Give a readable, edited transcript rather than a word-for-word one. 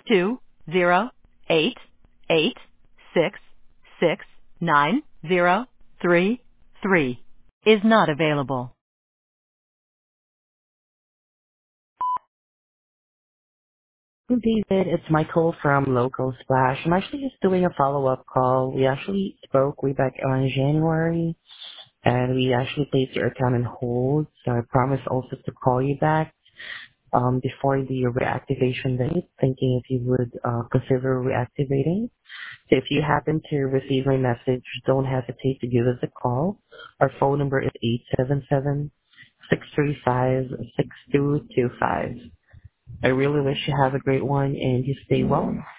20886669033 is not available. David, it's Michael from Local Splash. I'm actually just doing a follow-up call. We actually spoke way back on January, and we actually placed your account on hold. So I promised also to call you back before the reactivation date, thinking if you would consider reactivating. So if you happen to receive my message, don't hesitate to give us a call. Our phone number is 877-635-6225. I really wish you have a great one and you stay well.